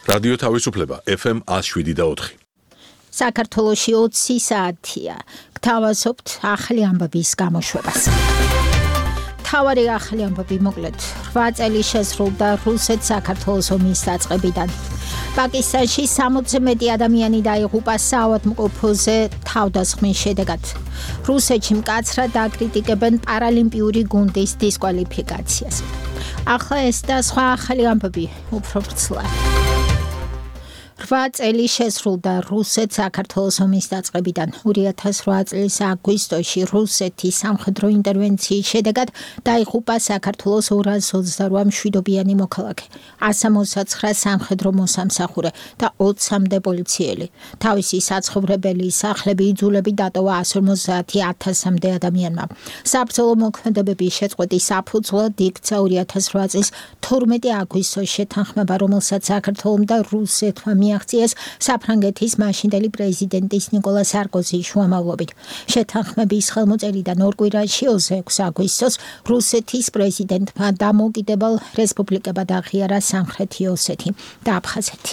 რადიო თავისუფლება FM 107.4. საქართველოში 20 საათია. გთავაზობთ ახალი ამბების გამოშვებას. თავარი ახალი ამბები მოკლედ. 8 წელი შესრულდა რუსეთ-საქართველოს ომის დაწყებიდან. პაკისტანში 60-ზე მეტი ადამიანი დაიღუპა საავადმყოფოზე თავდასხმის შედეგად. რუსეთში მკაცრად აკრიტიკებენ პარალიმპიური გუნდის დისკვალიფიკაციას. ახლა ეს და სხვა ახალი ამბები უფრო ვრცლად. 8 წელი შესრულდა რუსეთ-საქართველოს ომის დაწყებიდან. 2008 წლის აგვისტოში რუსეთის სამხედრო ინტერვენციის შედეგად დაიღუპა საქართველოს 228 მშვიდობიანი მოქალაქე, 169 სამხედრო მოსამსახურე და 20-მდე პოლიციელი. თავისი საცხოვრებელი სახლები იძულებით დატოვა 150,000-მდე ადამიანმა. საბრძოლო მოქმედებების შეწყვეტის საფუძვლად იქცა 2008 წლის 12 აგვისტოს შეთანხმება, რომელსაც საქართველომ და რუსეთმა მიაღწიეს საფრანგეთის მაშინდელი პრეზიდენტის ნიკოლა სარკოზის შუამავლობით. შეთანხმების ხელმოწერიდან 2 კვირაში 26 აგვისტოს რუსეთის პრეზიდენტმა დამოუკიდებელ რესპუბლიკებად აღიარა სამხრეთი ოსეთი და აფხაზეთი.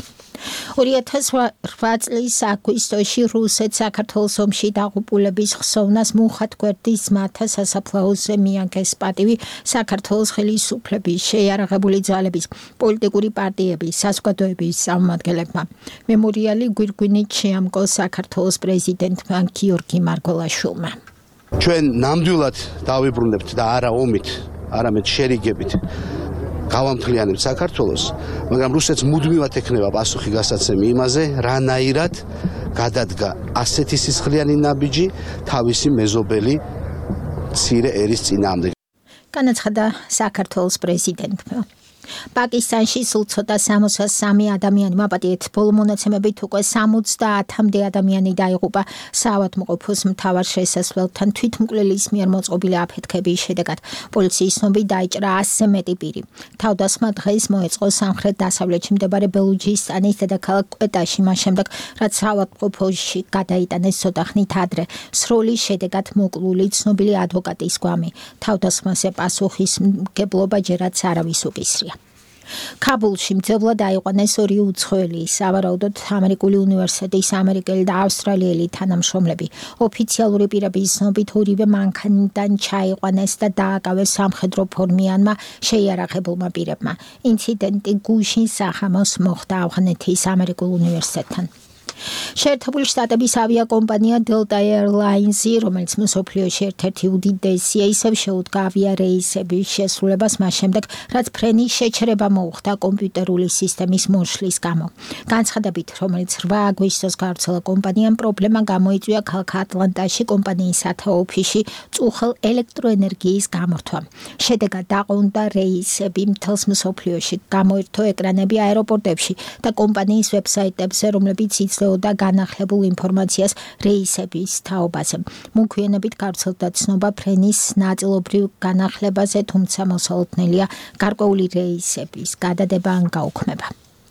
2008 წლის აგვისტოში რუსეთ-საქართველოს ომში დაღუპულების ხსოვნას მუხად გვერდის ძმათა სასაფლაოზე მიაგეს პატივი საქართველოს ხელისუფლების, შეიარაღებული ძალების, პოლიტიკური პარტიების, საზოგადოების წარმომადგენლებმა. მემორიალი გვირგვინით შეამკო საქართველოს პრეზიდენტმა გიორგი მარგველაშვილმა. ჩვენ ნამდვილად დავიბრუნებთ და არა ომით, არამედ შერიგებით გავამთლიანებთ საქართველოს, მაგრამ რუსეთს მუდმივად ექნება პასუხი გასაცემი იმაზე, რანაირად გადადგა ასეთი სისხლიანი ნაბიჯი თავისი მეზობელი მცირე ერის წინააღმდეგ. განაცხადა საქართველოს პრეზიდენტმა. პაკისტანში სულ ცოტა 63 ადამიანი მაპატიეთ, ბოლო მონაცემებით უკვე 70-მდე ადამიანი დაიღუპა საავადმყოფოს მთავარ შესასვლელთან თვითმკვლელის მიერ მოწყობილი აფეთქების შედეგად. პოლიციის ცნობით დაიჭრა 100-ზე მეტი პირი. თავდასხმა დღეს მოეწყო სამხრეთ-დასავლეთში მდებარე ბელუჯისტანის დედაქალაქ კვეტაში, მას შემდეგ, რაც საავადმყოფოში გადაიტანეს ცოტა ხნით ადრე. სროლის შედეგად მოკლული ცნობილი ადვოკატის გვამი. თავდასხმაზე პასუხისმგებლობა ჯერაც არავის უკისრია. ქაბულში მძევლად აიყვანეს 2 უცხოელი, სავარაუდოდ ამერიკული უნივერსიტეტის ამერიკელი და ავსტრალიელი თანამშრომლები. ოფიციალური პირების ცნობით ორივე მანქანიდან ჩაიყვანეს და დააკავეს სამხედრო ფორმიანმა შეიარაღებულმა პირებმა. ინციდენტი გუშინ სახამოს მოხდა ავღანეთის ამერიკულ უნივერსიტეტთან. შეერთებული შტატების ავიაკომპანია Delta Airlines, რომელიც მსოფლიოში ერთ-ერთი უდიდესია, ისევ შეუდგა ავიარეისების შესრულებას მას შემდეგ, რაც ფრენის შეჩერება მოუხდა კომპიუტერული სისტემის მოშლის გამო. განცხადებით, რომელიც 8 აგვისტოს გავრცელა კომპანიამ, პრობლემა გამოიწვია ქალაქ ატლანტაში კომპანიის ოფისში წუხელ ელექტროენერგიის გამორთვა. შედეგად დაყოლდა რეისები მთელს მსოფლიოში, გამოირთო ეკრანები აეროპორტებში და კომპანიის ვებსაიტებზე, რომლებიც იძლეოდა განახლებულ ინფორმაციას რეისების თაობაზე. მოგვიანებით გავრცელდა ცნობა ფრენის ნაწილობრივ განახლებაზე, თუმცა მოსალოდნელია გარკვეული რეისების გადადება ან გაუქმება.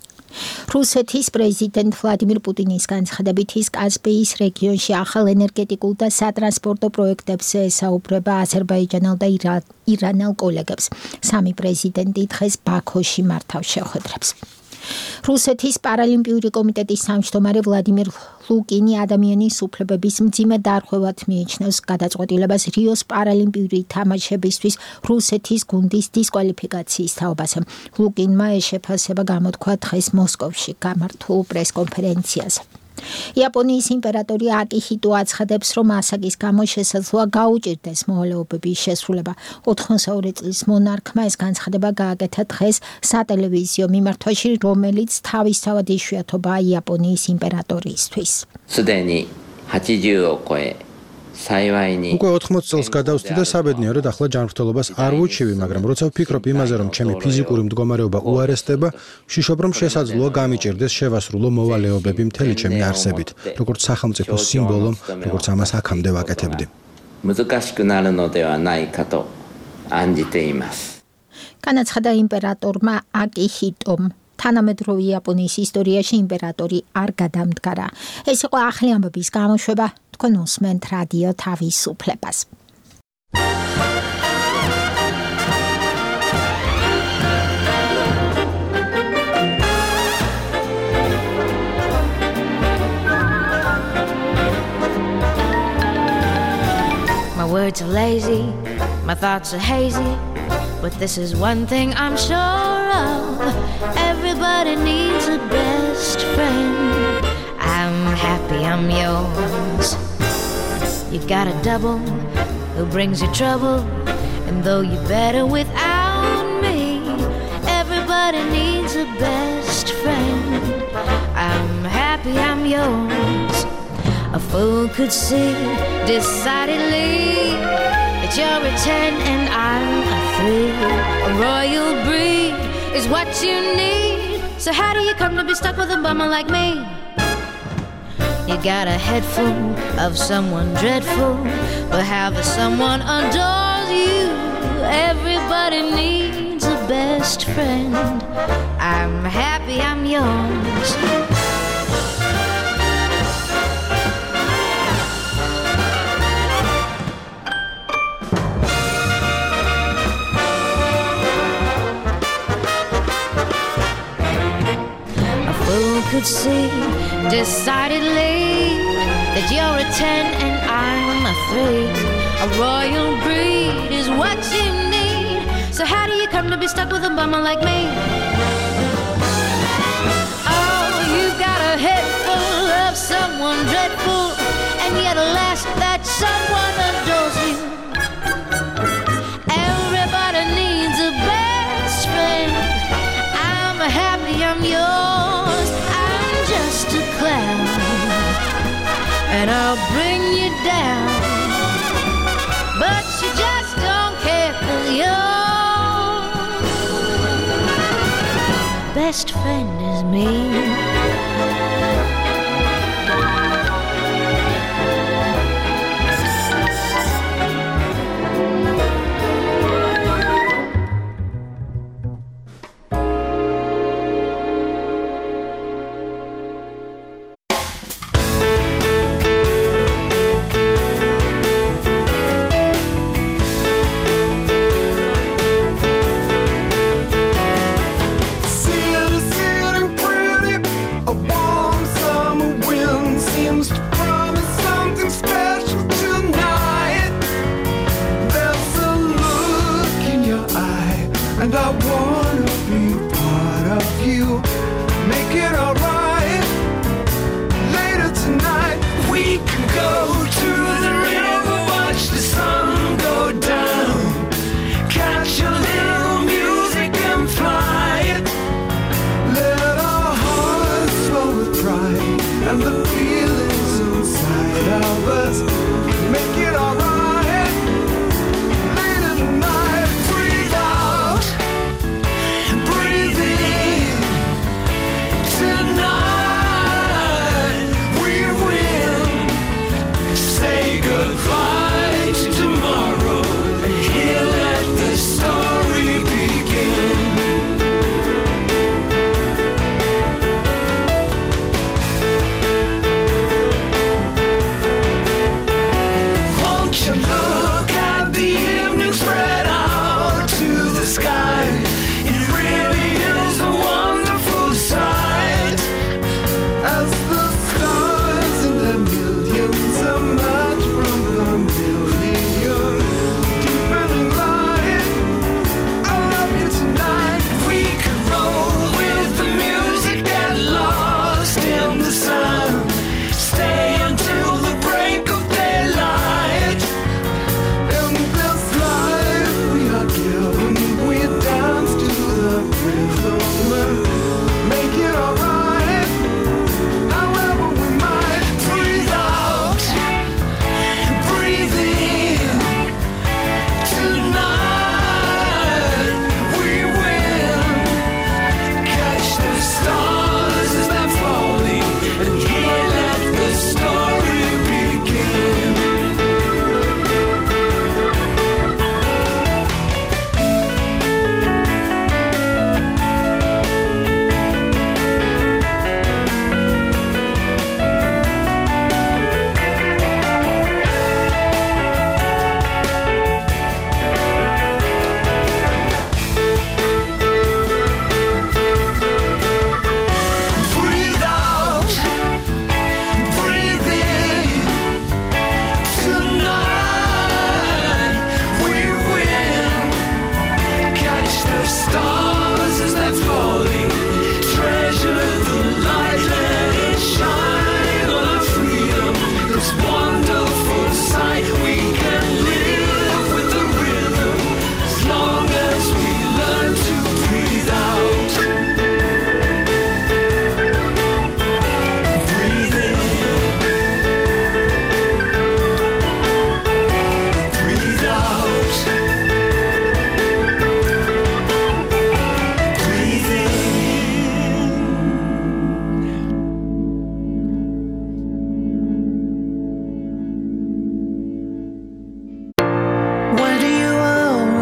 რუსეთის პრეზიდენტ ვლადიმირ პუტინის განცხადებით, ის კასპიის რეგიონში ახალ ენერგეტიკულ და სატრანსპორტო პროექტებზე ესაუბრება აზერბაიჯანელ და ირანელ კოლეგებს. სამი პრეზიდენტი დღეს ბაქოში მართავს შეხვედრებს. რუსეთის პარალიმპიური კომიტეტის თავმჯდომარე ვლადიმირ ლუკინი ადამიანის უფლებების მძიმე დარღვევად მიიჩნევს გადაწყვეტილებას რიოს პარალიმპიური თამაშებისთვის რუსეთის გუნდის დისკვალიფიკაციის თაობაზე. ლუკინმა ეს შეფასება გამოთქვა დღეს მოსკოვში გამართულ პრესკონფერენციაზე. იაპონიის იმპერატორი აკიჰიტო აცხადებს, რომ ასაკის გამო შესაძლოა გაუჭირდეს მოვალეობების შესრულება. 82 წლის მონარქმა ეს განცხადება გააკეთა დღეს სატელევიზიო მიმართვაში, რომელიც თავისთავად იშვიათობაა იაპონიის იმპერატორისთვის. უკვე 80 წელს გადავსდი და საბედნია, რომ ახლა ჯანმრთელობას არ ვუჩივი, მაგრამ როცა ვფიქრობ იმაზე, რომ ჩემი ფიზიკური მდგომარეობა უარესდება, ვშიშობ, რომ შესაძლოა გამიჭირდეს შევასრულო მოვალეობები მთელი ჩემი არსებით, როგორც სახელმწიფოს სიმბოლომ, როგორც ამას აქამდე ვაკეთებდი. განაცხადა იმპერატორმა აკიჰიტომ. თანამედროვე იაპონიის ისტორიაში იმპერატორი არ გადამდგარა. ეს იყო ახალი ამბების გამოშვება. თქვენ უსმენთ რადიო თავისუფლებას. words are lazy, my thoughts are hazy, but this is one thing I'm sure of. Everybody needs a best friend. I'm happy I'm yours. You got a double who brings you trouble, and though you're better without me, everybody needs a best friend. I'm happy I'm yours. A fool could see decidedly that you're a 10 and I'm a 3. A royal breed is what you need. So how do you come to be stuck with a bummer like me? You got a head full of someone dreadful, but how the someone adores you. Everybody needs a best friend. I'm happy I'm yours. Could see decidedly that you're a 10 and I'm a 3. A royal breed is what you need. So how do you come to be stuck with a bummer like me? Oh, you've got a head full of someone dreadful, and yet alas, that someone adores you. Everybody needs a best friend. I'm happy I'm yours. Just a clown, and I'll bring you down, but you just don't care 'cause your best friend is me.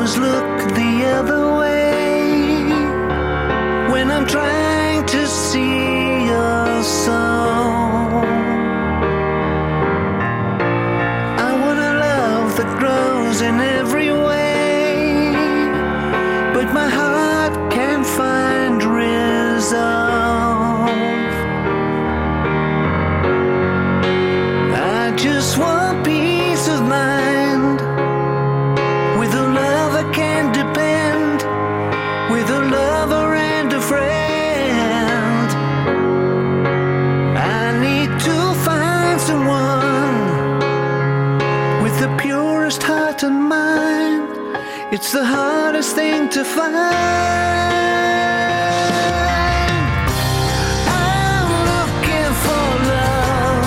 always look the other way when I'm trying to see your soul. I want a love that grows in every way, but my heart can't find resolve. I just want peace of mind, with a love I can depend, with a lover and a friend. I need to find someone with the purest heart and mind. It's the hardest thing to find. I'm looking for love,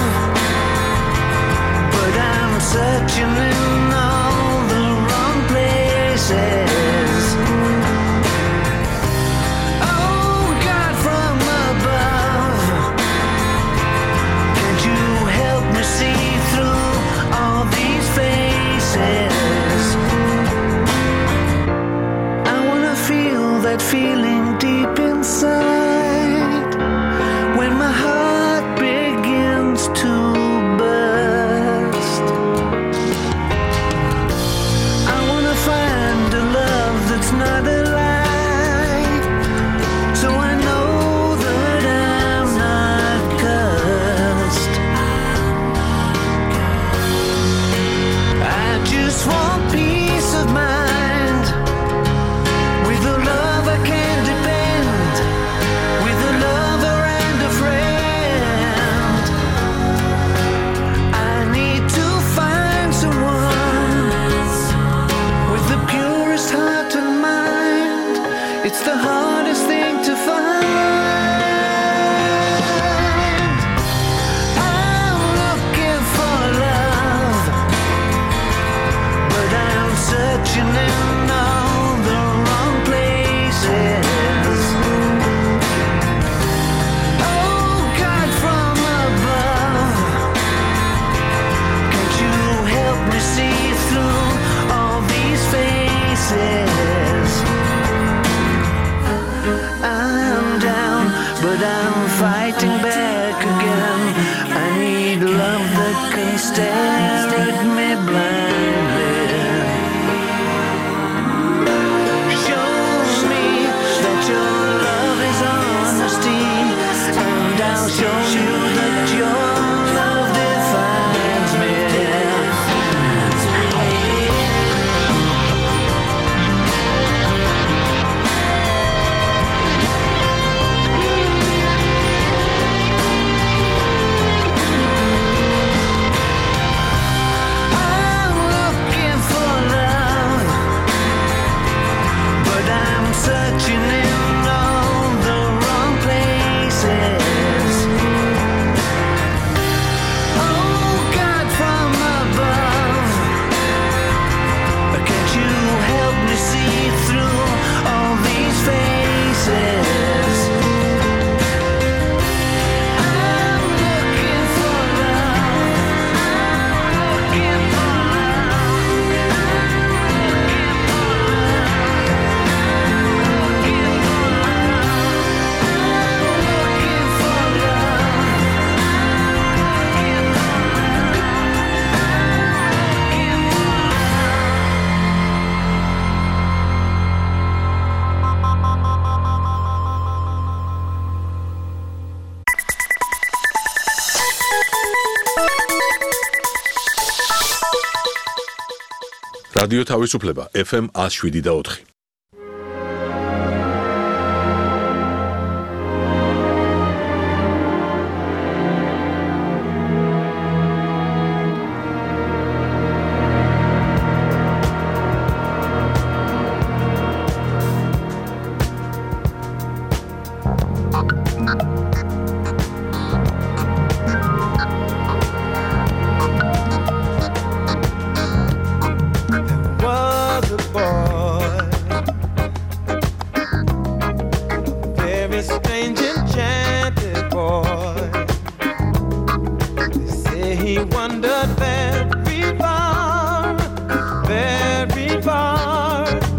but I'm searching in all the wrong places. Oh, God from above, can't you help me see through all these faces? I wanna feel that feeling deep inside when my heart begins to burst. I wanna find a love that's not a lie, so I know that I'm not cursed. I just want peace of mind, with a love I can depend, with a lover and a friend. I need to find someone with the purest heart and mind. It's the hardest thing to find. I'm looking for love, but I'm searching in all the wrong places. Oh, God from above, can't you help me see through all these faces? I'm down, but I'm fighting back again. I need love that can stare at me blindly. Show me that your love is honesty, and I'll show you that your love defines me. I'm looking for love, but I'm searching in all the wrong places. Oh, God from above, can't you help me see through all these faces? I'm looking for love, I'm looking for რადიო თავისუფლება FM 107.4. Was a boy wandered very far, very far.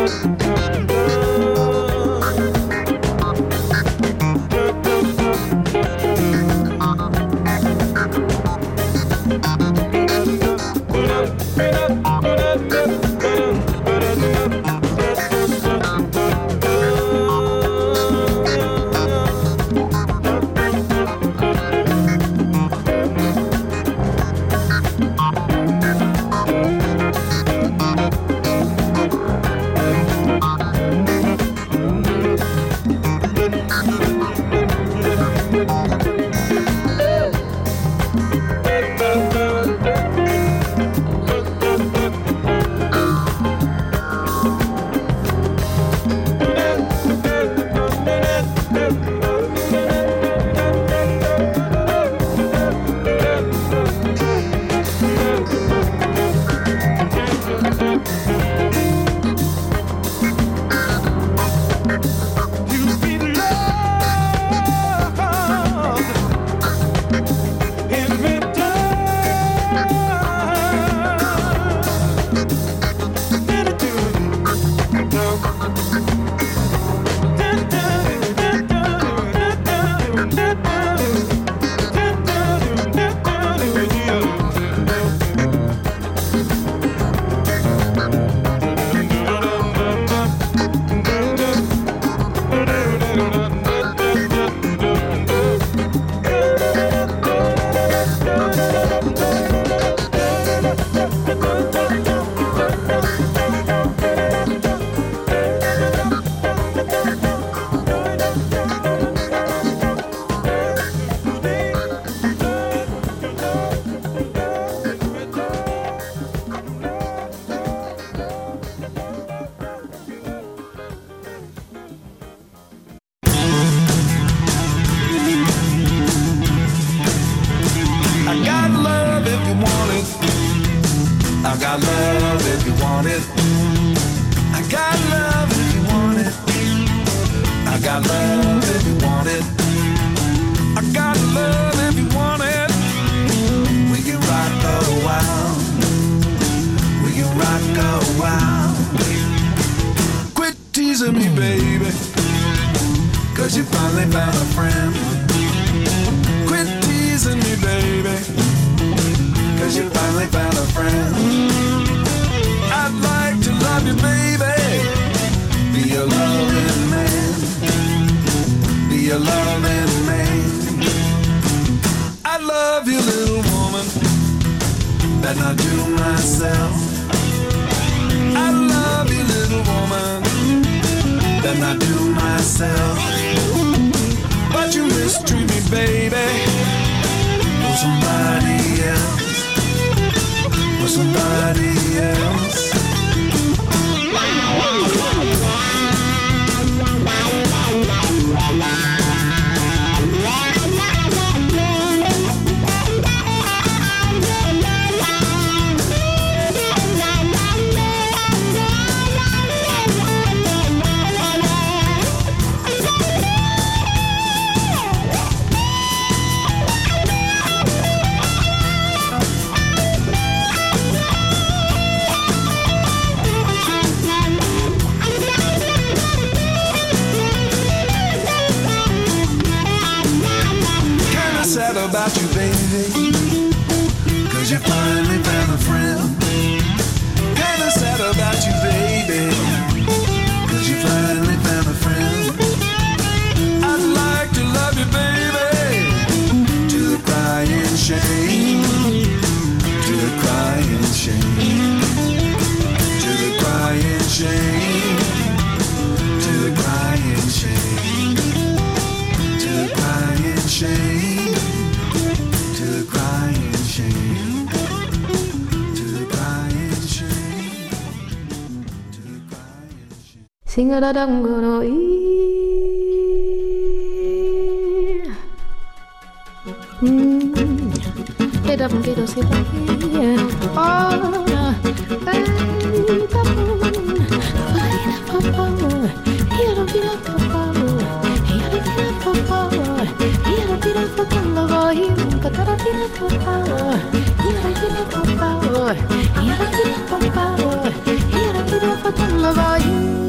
Love you.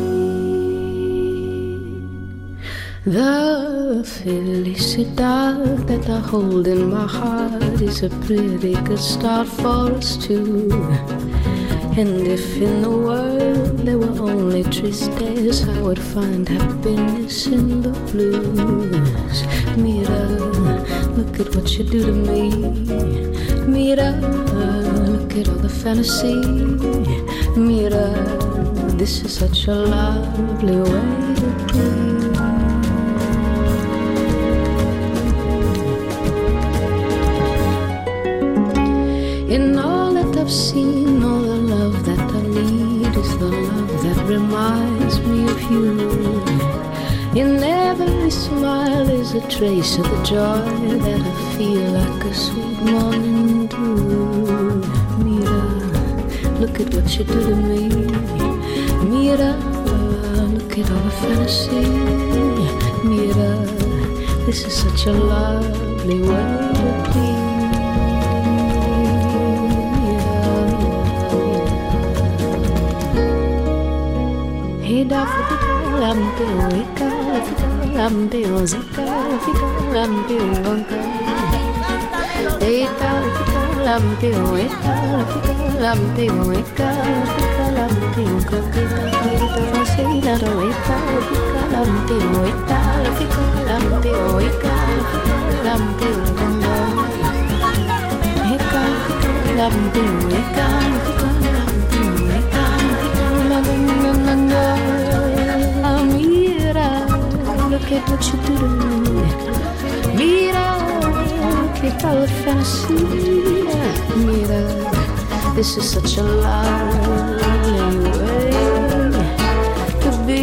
The felicidad that I hold in my heart is a pretty good start for us two. And if in the world there were only tristes, I would find happiness in the blues. Mira, look at what you do to me. Mira, look at all the fantasy. Mira, this is such a lovely way to be. In all that I've seen, all the love that I need is the love that reminds me of you. In every smile is a trace of the joy that I feel like a sweet morning dew. Mira, look at what you do to me. Mira, look at all the fantasy. Mira, this is such a lovely way to be. Look at what you do to me. Mira, look at all the fantasy. Mira, this is such a lovely way to be.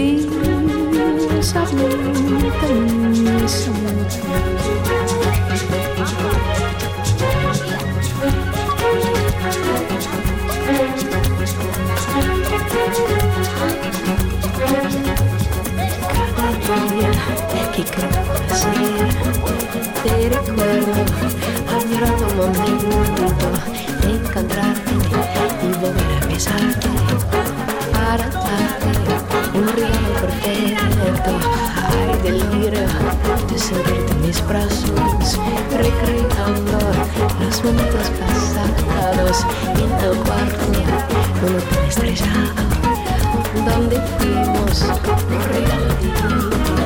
¿Qué creo hacer? Te recuerdo, añorando un momento de encontrarte y volver a besarte para darte un regalo perfecto. Ay, delirio de sentirte en mis brazos, recreando los momentos pasados en el cuarto de un hotel estrellado donde fuimos un regalo divino.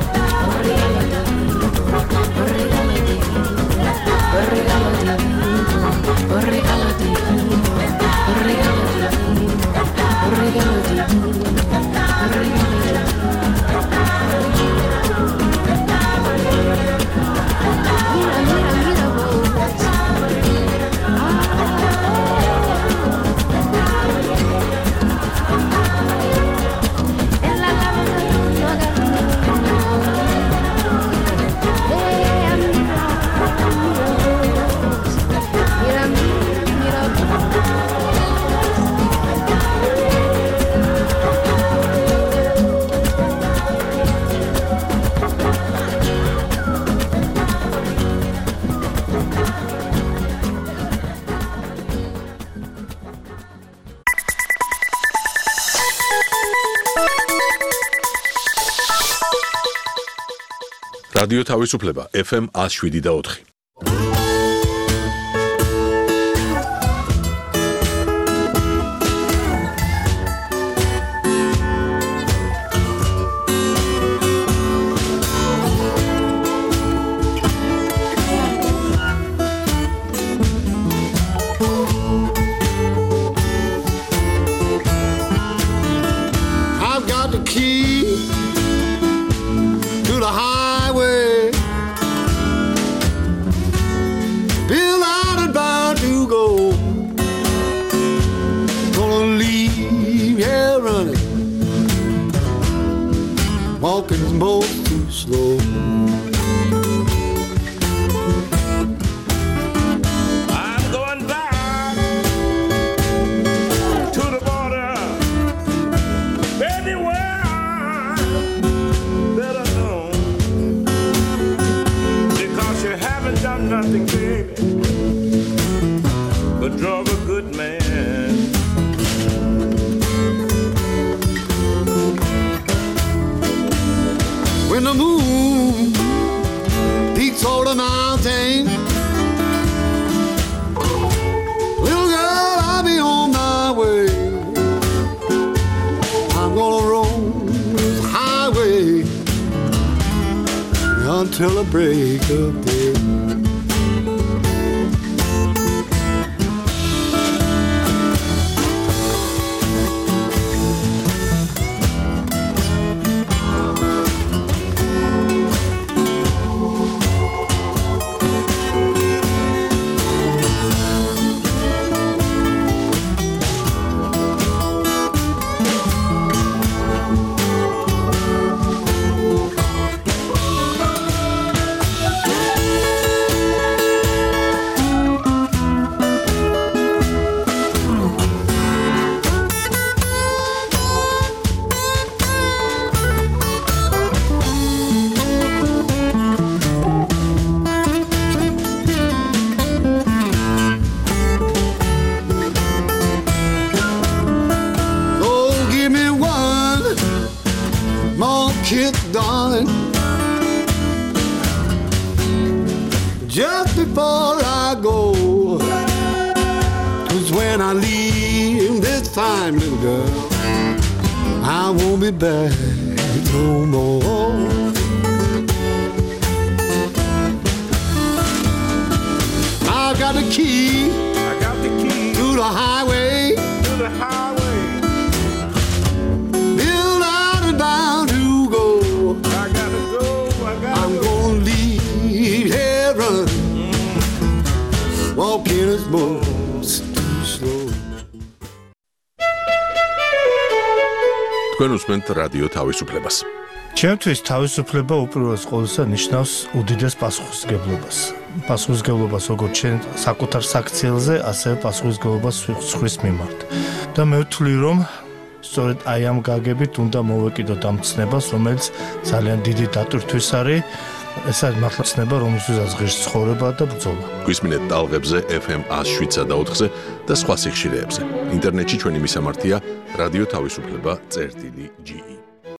რადიო თავისუფლება FM 107.4. I've got the key to the highway. Bill out and bound to go. Gonna leave here running. Walking's both too slow. I'm going back to the border. Anywhere that I know. Because you haven't done nothing, baby, but drug a good man. When the moon until the break of day. Darling, just before I go, 'cause when I leave this time, little girl, I won't be back no more. I got the key to the highway. Build out and down to go. I'm gonna leave heaven, walking as most too slow. თქვენ უსმენთ რადიო თავისუფლებას. ჩემთვის თავისუფლება უპირველეს ყოვლისა ნიშნავს უდიდეს პასუხისმგებლობას. პასუხისმგებლობას როგორც ჩვენ საკუთარ საქციელზე, ასევე პასუხისმგებლობას სხვის მიმართ. და მე ვთვლი, რომ სწორედ აი ამ გაგებით უნდა მოვეკიდოთ ამ ცნებას, რომელიც ძალიან დიდი დატვირთვის არის. ეს არის მართლა ცნება, რომელსაც ღირს ცხოვრება და ბრძოლა. გვისმინეთ ტალღებზე FM 107.4-ზე და სხვა სიხშირეებზე. ინტერნეტში ჩვენი მისამართია რადიო თავისუფლება.ge